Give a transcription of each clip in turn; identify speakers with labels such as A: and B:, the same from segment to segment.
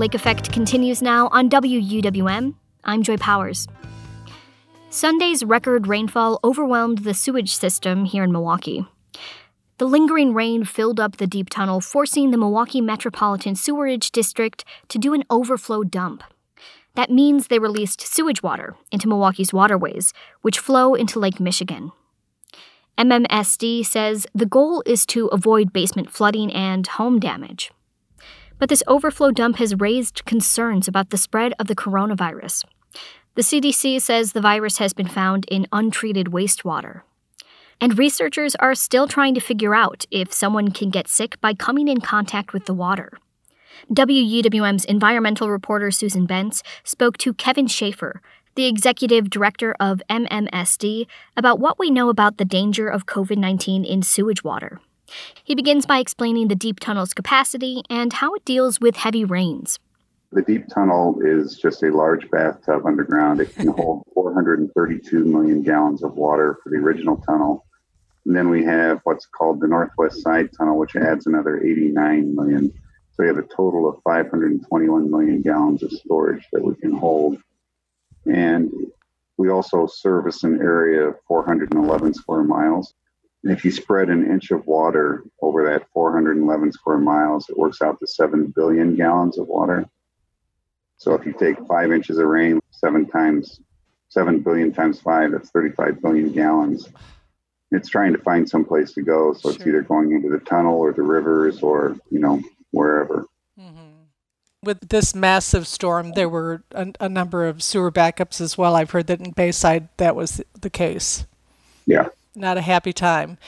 A: Lake Effect continues now on WUWM. I'm Joy Powers. Sunday's record rainfall overwhelmed the sewage system here in Milwaukee. The lingering rain filled up the deep tunnel, forcing the Milwaukee Metropolitan Sewerage District to do an overflow dump. That means they released sewage water into Milwaukee's waterways, which flow into Lake Michigan. MMSD says the goal is to avoid basement flooding and home damage. But this overflow dump has raised concerns about the spread of the coronavirus. The CDC says the virus has been found in untreated wastewater. And researchers are still trying to figure out if someone can get sick by coming in contact with the water. WUWM's environmental reporter Susan Bentz spoke to Kevin Schaefer, the executive director of MMSD, about what we know about the danger of COVID-19 in sewage water. He begins by explaining the deep tunnel's capacity and how it deals with heavy rains.
B: The deep tunnel is just a large bathtub underground. It can hold 432 million gallons of water for the original tunnel. And then we have what's called the Northwest Side Tunnel, which adds another 89 million. So we have a total of 521 million gallons of storage that we can hold. And we also service an area of 411 square miles. And if you spread an inch of water over that 411 square miles, it works out to 7 billion gallons of water. So if you take 5 inches of rain, 7 billion times 5, that's 35 billion gallons. It's trying to find some place to go. So It's either going into the tunnel or the rivers or, wherever.
C: Mm-hmm. With this massive storm, there were a number of sewer backups as well. I've heard that in Bayside that was the case.
B: Yeah.
C: Not a happy time.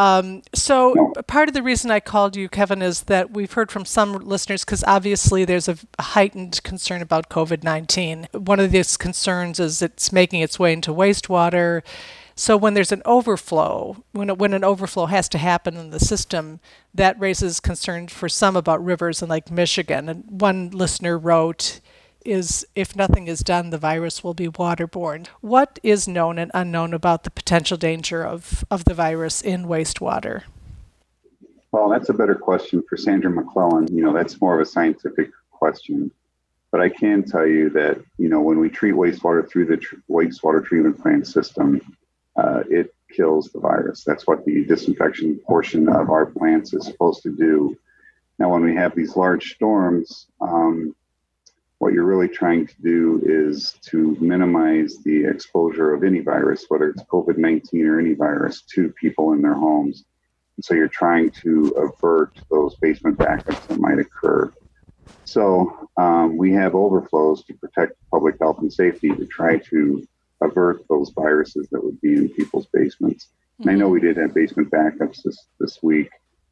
C: So part of the reason I called you, Kevin, is that we've heard from some listeners, because obviously there's a heightened concern about COVID-19. One of these concerns is it's making its way into wastewater. So when there's an overflow, when an overflow has to happen in the system, that raises concern for some about rivers in Lake Michigan. And one listener wrote, if nothing is done, the virus will be waterborne. What is known and unknown about the potential danger of the virus in wastewater?
B: Well, that's a better question for Sandra McClellan. That's more of a scientific question. But I can tell you that, when we treat wastewater through the wastewater treatment plant system, it kills the virus. That's what the disinfection portion of our plants is supposed to do. Now, when we have these large storms, what you're really trying to do is to minimize the exposure of any virus, whether it's COVID-19 or any virus, to people in their homes. And so you're trying to avert those basement backups that might occur. So we have overflows to protect public health and safety to try to avert those viruses that would be in people's basements. And I know we did have basement backups this week.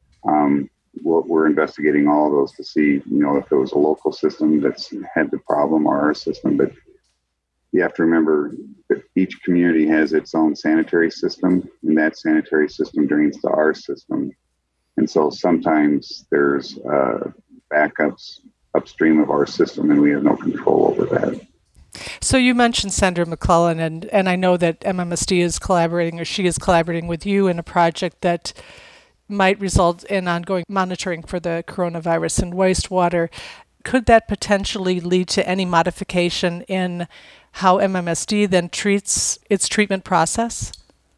B: We're investigating all of those to see, if it was a local system that's had the problem or our system. But you have to remember that each community has its own sanitary system, and that sanitary system drains to our system. And so sometimes there's backups upstream of our system, and we have no control over that.
C: So you mentioned Sandra McClellan, and I know that MMSD is collaborating, or she is collaborating with you in a project that might result in ongoing monitoring for the coronavirus in wastewater. Could that potentially lead to any modification in how MMSD then treats its treatment process?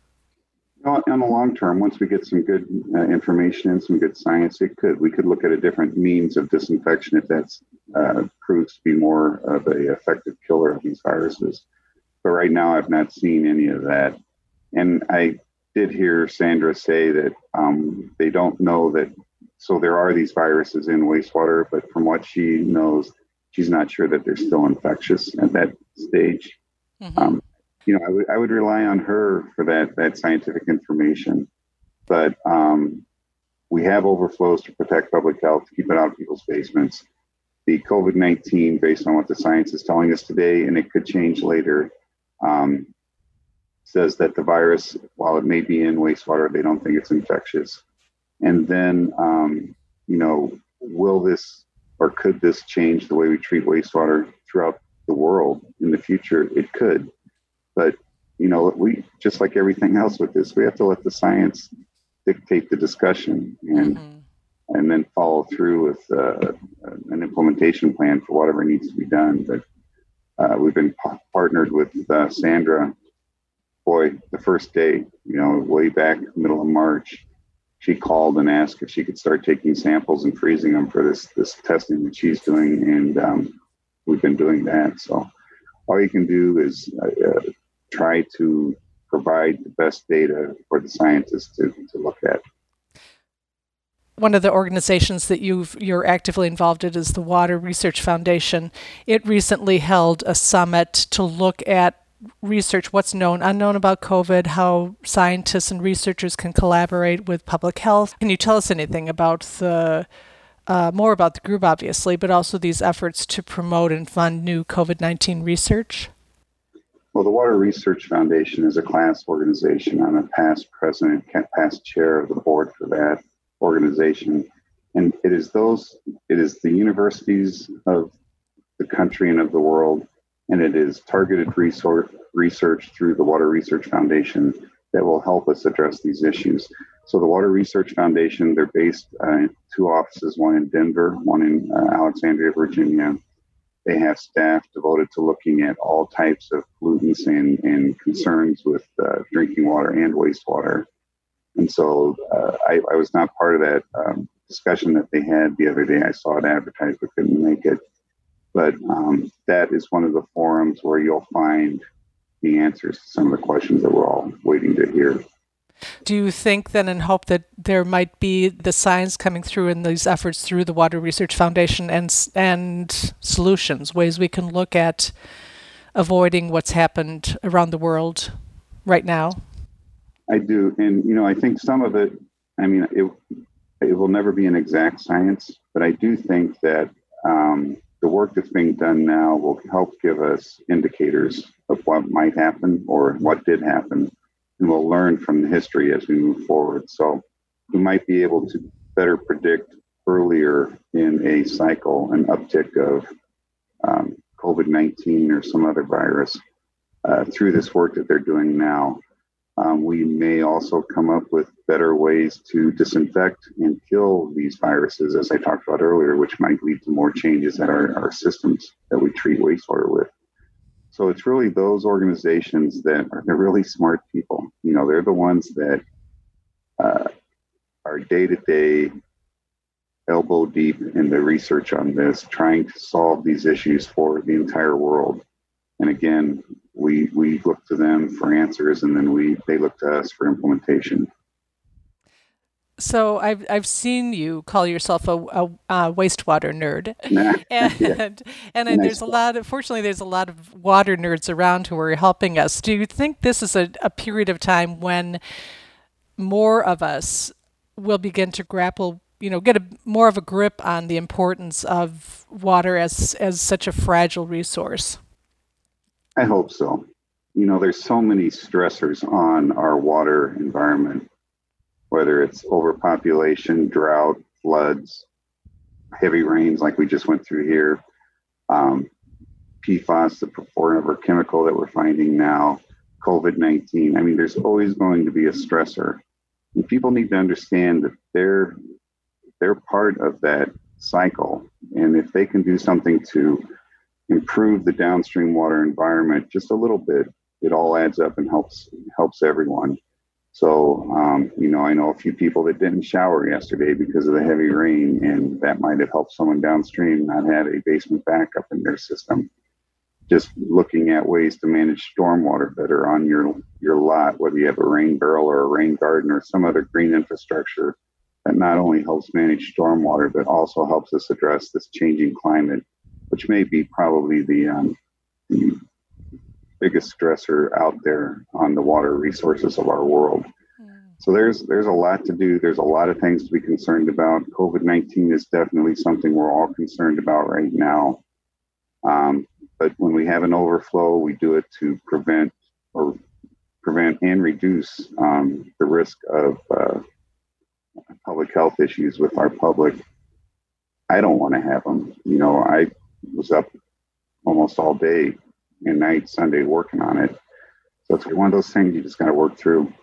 B: In the long term, once we get some good information and some good science, we could look at a different means of disinfection if that's proves to be more of an effective killer of these viruses. But right now, I've not seen any of that. And I did hear Sandra say that they don't know that. So there are these viruses in wastewater, but from what she knows, she's not sure that they're still infectious at that stage. Mm-hmm. I would rely on her for that scientific information. But we have overflows to protect public health, to keep it out of people's basements. The COVID-19, based on what the science is telling us today, and it could change later, says that the virus, while it may be in wastewater, they don't think it's infectious. And then, will this or could this change the way we treat wastewater throughout the world in the future? It could. But, we, just like everything else with this, we have to let the science dictate the discussion. And and then follow through with an implementation plan for whatever needs to be done. But we've been partnered with Sandra. Boy, the first day, way back middle of March, she called and asked if she could start taking samples and freezing them for this testing that she's doing, and we've been doing that. So all you can do is try to provide the best data for the scientists to look at.
C: One of the organizations that you're actively involved in is the Water Research Foundation. It recently held a summit to look at research, what's known, unknown about COVID, how scientists and researchers can collaborate with public health. Can you tell us anything about more about the group, obviously, but also these efforts to promote and fund new COVID-19 research?
B: Well, the Water Research Foundation is a class organization. I'm a past president, past chair of the board for that organization. And it is the universities of the country and of the world, and it is targeted research through the Water Research Foundation that will help us address these issues. So the Water Research Foundation, they're based two offices, one in Denver, one in Alexandria, Virginia. They have staff devoted to looking at all types of pollutants and concerns with drinking water and wastewater. And so I was not part of that discussion that they had the other day. I saw it advertised but couldn't make it. But that is one of the forums where you'll find the answers to some of the questions that we're all waiting to hear.
C: Do you think then and hope that there might be the science coming through in these efforts through the Water Research Foundation and solutions, ways we can look at avoiding what's happened around the world right now?
B: I do. And, I think some of it, it will never be an exact science, but I do think that the work that's being done now will help give us indicators of what might happen or what did happen, and we'll learn from the history as we move forward. So we might be able to better predict earlier in a cycle an uptick of COVID-19 or some other virus through this work that they're doing now. We may also come up with better ways to disinfect and kill these viruses, as I talked about earlier, which might lead to more changes in our systems that we treat wastewater with. So it's really those organizations that they're really smart people. They're the ones that are day-to-day, elbow deep in the research on this, trying to solve these issues for the entire world. And again, we look to them for answers, and then they look to us for implementation.
C: So I've seen you call yourself a wastewater nerd, and nice. Fortunately, there's a lot of water nerds around who are helping us. Do you think this is a period of time when more of us will begin to grapple, get more of a grip on the importance of water as such a fragile resource?
B: I hope so. There's so many stressors on our water environment, whether it's overpopulation, drought, floods, heavy rains like we just went through here, PFAS, the forever chemical that we're finding now, COVID-19. There's always going to be a stressor. And people need to understand that they're part of that cycle. And if they can do something to improve the downstream water environment just a little bit, it all adds up and helps everyone. So, I know a few people that didn't shower yesterday because of the heavy rain, and that might have helped someone downstream not have a basement backup in their system. Just looking at ways to manage stormwater better on your lot, whether you have a rain barrel or a rain garden or some other green infrastructure that not only helps manage stormwater, but also helps us address this changing climate, which may be probably the biggest stressor out there on the water resources of our world. So there's a lot to do. There's a lot of things to be concerned about. COVID-19 is definitely something we're all concerned about right now. But when we have an overflow, we do it to prevent and reduce the risk of public health issues with our public. I don't want to have them. I was up almost all day and night Sunday working on it. So it's one of those things you just got to work through.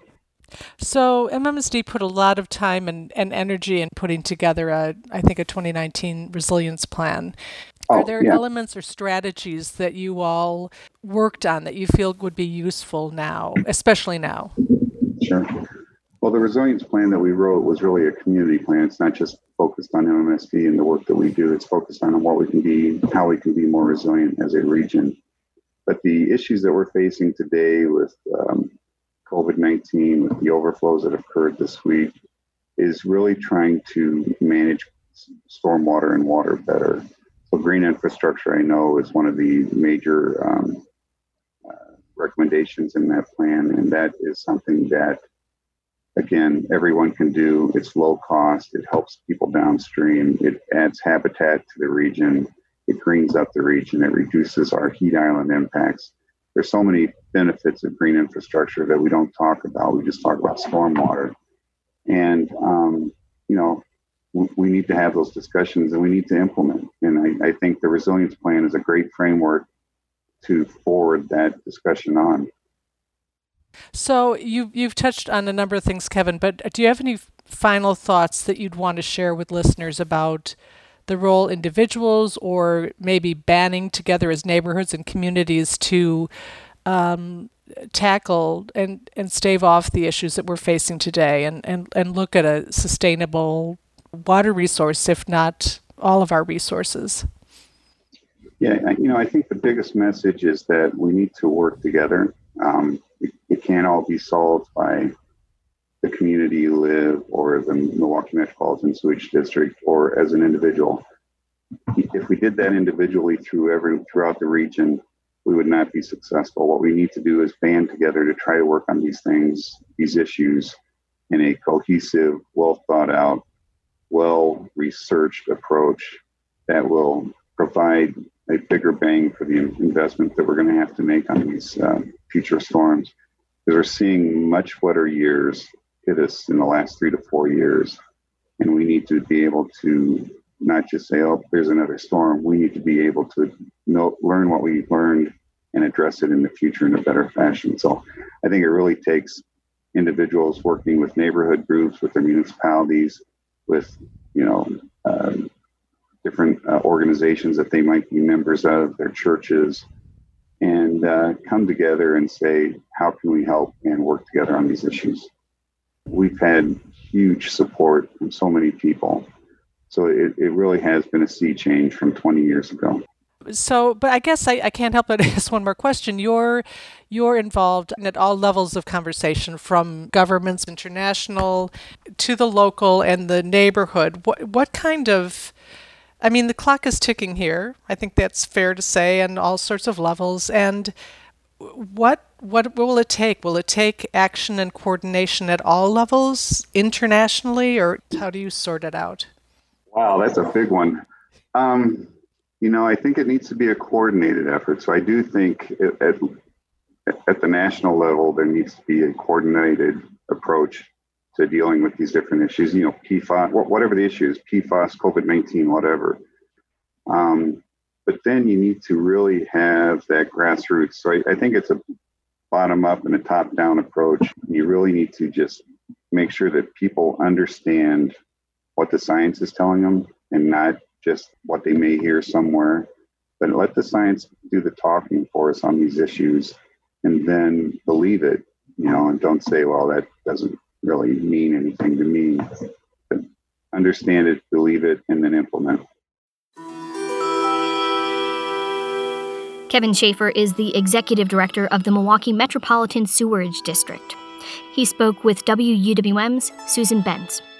C: So MMSD put a lot of time and energy in putting together I think a 2019 resilience plan. Are there elements or strategies that you all worked on that you feel would be useful now, especially now?
B: Sure. Well, the resilience plan that we wrote was really a community plan. It's not just focused on MMSD and the work that we do. It's focused on what we can be, how we can be more resilient as a region. But the issues that we're facing today with COVID-19, with the overflows that occurred this week, is really trying to manage stormwater and water better. So green infrastructure, I know, is one of the major recommendations in that plan. And that is something that, again, everyone can do. It's low cost. It helps people downstream. It adds habitat to the region. It greens up the region. It reduces our heat island impacts. There's so many benefits of green infrastructure that we don't talk about. We just talk about stormwater. And, we need to have those discussions and we need to implement. And I think the resilience plan is a great framework to forward that discussion on.
C: So you've touched on a number of things, Kevin, but do you have any final thoughts that you'd want to share with listeners about the role individuals or maybe banding together as neighborhoods and communities to tackle and stave off the issues that we're facing today and look at a sustainable water resource, if not all of our resources?
B: Yeah, I think the biggest message is that we need to work together. It can't all be solved by the community you live or the Milwaukee Metropolitan Sewage District or as an individual. If we did that individually throughout the region, we would not be successful. What we need to do is band together to try to work on these things, these issues, in a cohesive, well thought out, well-researched approach that will provide a bigger bang for the investment that we're going to have to make on these future storms. Because we're seeing much wetter years hit us in the last 3 to 4 years. And we need to be able to not just say, oh, there's another storm. We need to be able to learn what we learned and address it in the future in a better fashion. So I think it really takes individuals working with neighborhood groups, with their municipalities, with different organizations that they might be members of, their churches, and come together and say, how can we help and work together on these issues? We've had huge support from so many people. So it really has been a sea change from 20 years ago.
C: So, but I guess I can't help but ask one more question. You're involved at all levels of conversation, from governments, international, to the local and the neighborhood. What kind of, the clock is ticking here. I think that's fair to say, on all sorts of levels. And what will it take? Will it take action and coordination at all levels internationally, or how do you sort it out?
B: Wow, that's a big one. I think it needs to be a coordinated effort. So I do think at the national level, there needs to be a coordinated approach to dealing with these different issues, PFAS, whatever the issue is, PFAS, COVID-19, whatever. But then you need to really have that grassroots. So I think it's a bottom up and a top down approach. You really need to just make sure that people understand what the science is telling them and not just what they may hear somewhere, but let the science do the talking for us on these issues and then believe it, and don't say, well, that doesn't really mean anything to me. But understand it, believe it, and then implement.
A: Kevin Schaefer is the executive director of the Milwaukee Metropolitan Sewerage District. He spoke with WUWM's Susan Benz.